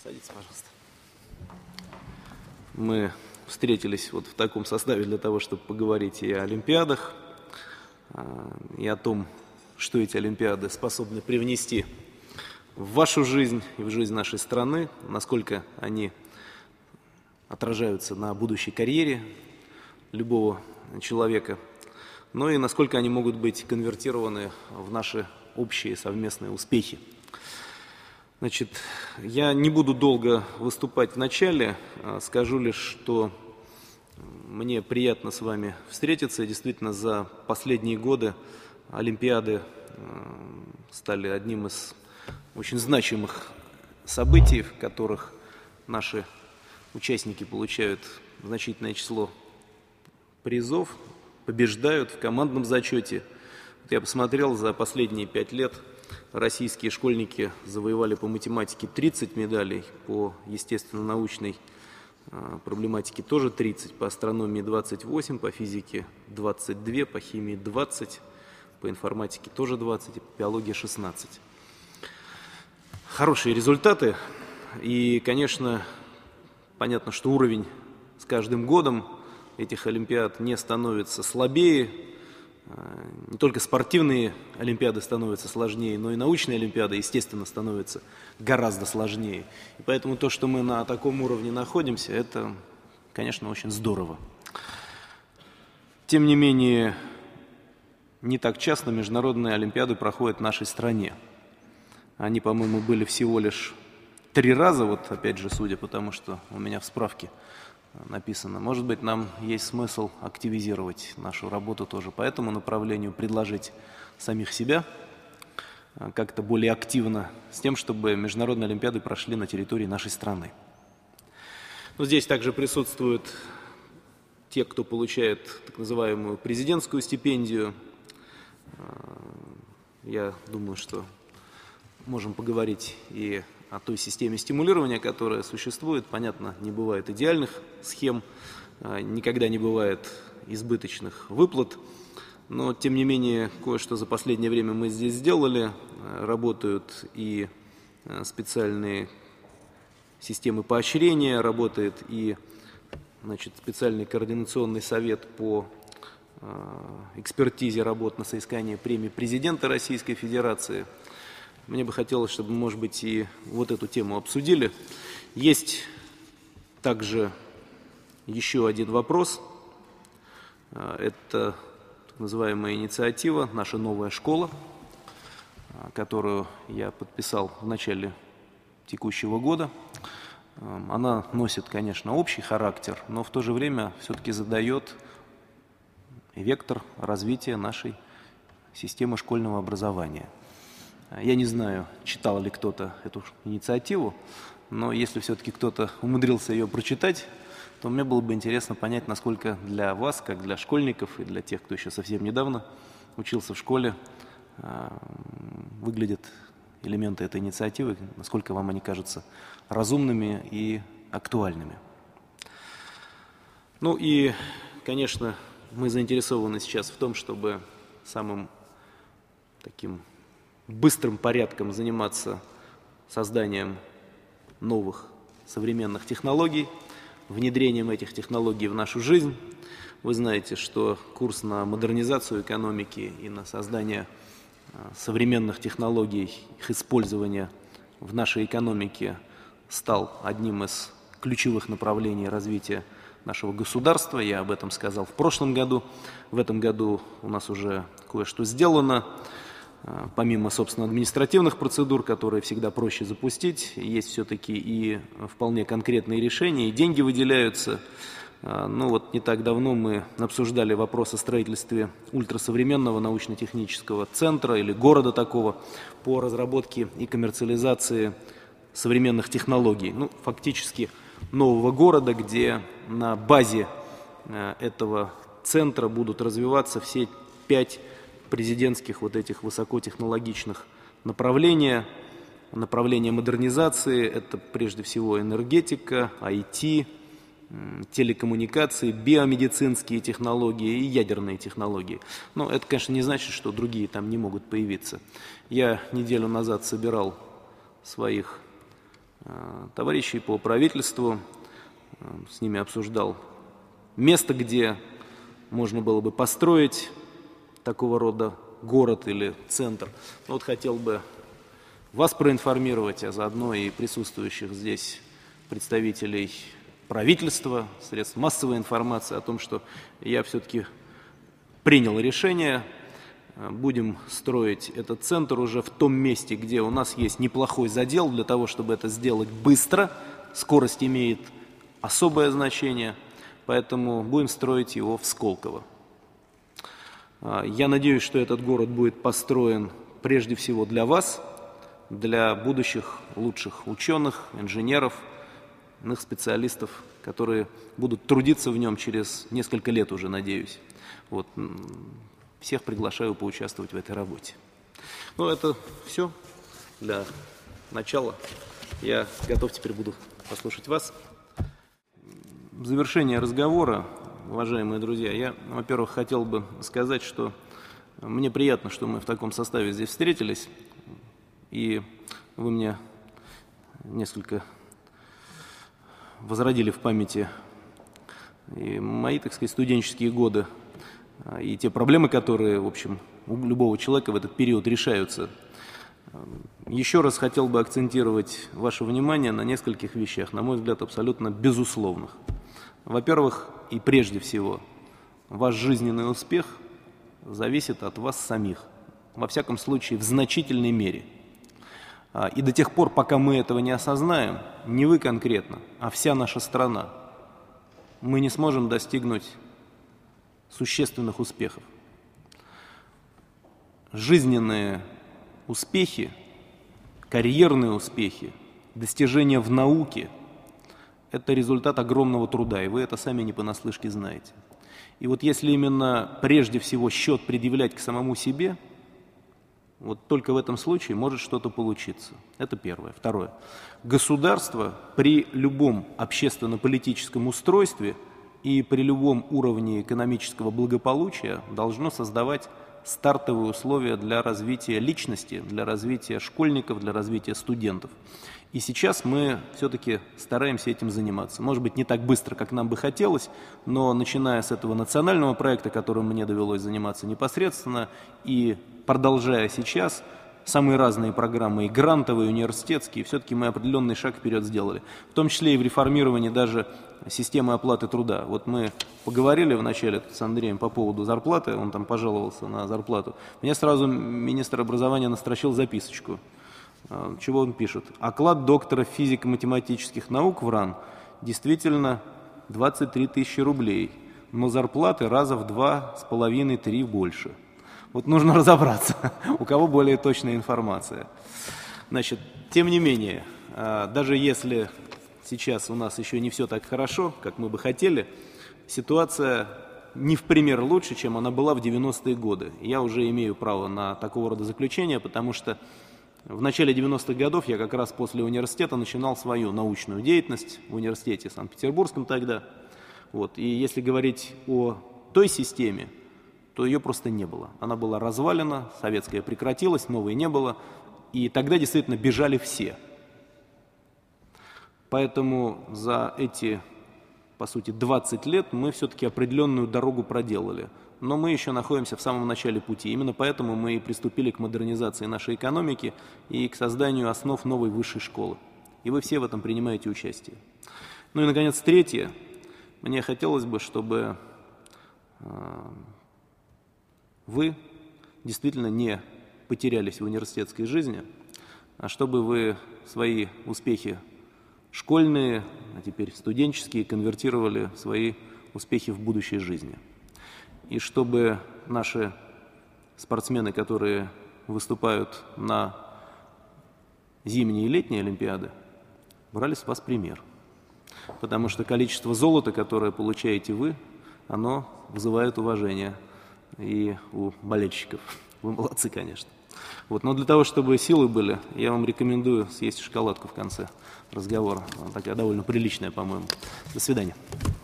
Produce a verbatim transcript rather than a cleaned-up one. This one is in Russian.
Садитесь, пожалуйста. Мы встретились вот в таком составе для того, чтобы поговорить и о Олимпиадах, и о том, что эти Олимпиады способны привнести в вашу жизнь и в жизнь нашей страны, насколько они отражаются на будущей карьере любого человека, ну и насколько они могут быть конвертированы в наши общие совместные успехи. Значит, я не буду долго выступать в начале, скажу лишь, что мне приятно с вами встретиться. Действительно, за последние годы Олимпиады стали одним из очень значимых событий, в которых наши участники получают значительное число призов, побеждают в командном зачете. Вот я посмотрел, за последние пять лет российские школьники завоевали по математике тридцать медалей, по естественно-научной проблематике тоже тридцать, по астрономии двадцать восемь, по физике двадцать два, по химии двадцать, по информатике тоже двадцать, и по биологии шестнадцать. Хорошие результаты, и, конечно, понятно, что уровень с каждым годом этих олимпиад не становится слабее. Не только спортивные олимпиады становятся сложнее, но и научные олимпиады, естественно, становятся гораздо сложнее. И поэтому то, что мы на таком уровне находимся, это, конечно, очень здорово. Тем не менее, не так часто международные олимпиады проходят в нашей стране. Они, по-моему, были всего лишь три раза, вот опять же, судя по тому, что у меня в справке написано. Может быть, нам есть смысл активизировать нашу работу тоже по этому направлению, предложить самих себя как-то более активно, с тем, чтобы международные олимпиады прошли на территории нашей страны. Но здесь также присутствуют те, кто получает так называемую президентскую стипендию. Я думаю, что можем поговорить и о той системе стимулирования, которая существует. Понятно, не бывает идеальных схем, никогда не бывает избыточных выплат, но, тем не менее, кое-что за последнее время мы здесь сделали. Работают и специальные системы поощрения, работает и, значит, специальный координационный совет по экспертизе работ на соискание премии президента Российской Федерации. Мне бы хотелось, чтобы, может быть, и вот эту тему обсудили. Есть также еще один вопрос. Это так называемая инициатива «Наша новая школа», которую я подписал в начале текущего года. Она носит, конечно, общий характер, но в то же время все-таки задает вектор развития нашей системы школьного образования. Я не знаю, читал ли кто-то эту инициативу, но если все-таки кто-то умудрился ее прочитать, то мне было бы интересно понять, насколько для вас, как для школьников и для тех, кто еще совсем недавно учился в школе, выглядят элементы этой инициативы, насколько вам они кажутся разумными и актуальными. Ну и, конечно, мы заинтересованы сейчас в том, чтобы самым таким быстрым порядком заниматься созданием новых современных технологий, внедрением этих технологий в нашу жизнь. Вы знаете, что курс на модернизацию экономики и на создание современных технологий, их использования в нашей экономике стал одним из ключевых направлений развития нашего государства. Я об этом сказал в прошлом году. В этом году у нас уже кое-что сделано. Помимо, собственно, административных процедур, которые всегда проще запустить, есть все-таки и вполне конкретные решения, и деньги выделяются. Ну вот не так давно мы обсуждали вопрос о строительстве ультрасовременного научно-технического центра или города такого по разработке и коммерциализации современных технологий. Ну, фактически нового города, где на базе этого центра будут развиваться все пять президентских вот этих высокотехнологичных направления. Направления модернизации – это прежде всего энергетика, ай ти, телекоммуникации, биомедицинские технологии и ядерные технологии. Но это, конечно, не значит, что другие там не могут появиться. Я неделю назад собирал своих товарищей по правительству, с ними обсуждал место, где можно было бы построить такого рода город или центр. Вот хотел бы вас проинформировать, а заодно и присутствующих здесь представителей правительства, средств массовой информации о том, что я все-таки принял решение. Будем строить этот центр уже в том месте, где у нас есть неплохой задел для того, чтобы это сделать быстро. Скорость имеет особое значение, поэтому будем строить его в Сколково. Я надеюсь, что этот город будет построен прежде всего для вас, для будущих лучших ученых, инженеров, иных специалистов, которые будут трудиться в нем через несколько лет уже, надеюсь. Вот. Всех приглашаю поучаствовать в этой работе. Ну, это все для начала. Я готов теперь буду послушать вас. В завершение разговора, уважаемые друзья, я, во-первых, хотел бы сказать, что мне приятно, что мы в таком составе здесь встретились, и вы мне несколько возродили в памяти и мои, так сказать, студенческие годы, и те проблемы, которые, в общем, у любого человека в этот период решаются. Еще раз хотел бы акцентировать ваше внимание на нескольких вещах, на мой взгляд, абсолютно безусловных. Во-первых, и прежде всего, ваш жизненный успех зависит от вас самих, во всяком случае, в значительной мере. И до тех пор, пока мы этого не осознаем, не вы конкретно, а вся наша страна, мы не сможем достигнуть существенных успехов. Жизненные успехи, карьерные успехи, достижения в науке – это результат огромного труда, и вы это сами не понаслышке знаете. И вот если именно прежде всего счет предъявлять к самому себе, вот только в этом случае может что-то получиться. Это первое. Второе. Государство при любом общественно-политическом устройстве и при любом уровне экономического благополучия должно создавать стартовые условия для развития личности, для развития школьников, для развития студентов. И сейчас мы все-таки стараемся этим заниматься. Может быть, не так быстро, как нам бы хотелось, но начиная с этого национального проекта, которым мне довелось заниматься непосредственно, и продолжая сейчас, самые разные программы, и грантовые, и университетские, все-таки мы определенный шаг вперед сделали. В том числе и в реформировании даже системы оплаты труда. Вот мы поговорили вначале с Андреем по поводу зарплаты, он там пожаловался на зарплату. Мне сразу министр образования настрочил записочку. Чего он пишет? Оклад доктора физико-математических наук в РАН действительно двадцать три тысячи рублей, но зарплаты раза в два с половиной-три больше. Вот нужно разобраться, у кого более точная информация. Значит, тем не менее, даже если сейчас у нас еще не все так хорошо, как мы бы хотели, ситуация не в пример лучше, чем она была в девяностые годы. Я уже имею право на такого рода заключение, потому что в начале девяностых годов я как раз после университета начинал свою научную деятельность в университете Санкт-Петербургском тогда. Вот. И если говорить о той системе, то ее просто не было. Она была развалена, советская прекратилась, новой не было, и тогда действительно бежали все. Поэтому за эти, по сути, двадцать лет мы все-таки определенную дорогу проделали. Но мы еще находимся в самом начале пути. Именно поэтому мы и приступили к модернизации нашей экономики и к созданию основ новой высшей школы. И вы все в этом принимаете участие. Ну и, наконец, третье. Мне хотелось бы, чтобы вы действительно не потерялись в университетской жизни, а чтобы вы свои успехи школьные, а теперь студенческие, конвертировали в свои успехи в будущей жизни. И чтобы наши спортсмены, которые выступают на зимние и летние Олимпиады, брали с вас пример. Потому что количество золота, которое получаете вы, оно вызывает уважение и у болельщиков. Вы молодцы, конечно. Вот. Но для того, чтобы силы были, я вам рекомендую съесть шоколадку в конце разговора. Она такая довольно приличная, по-моему. До свидания.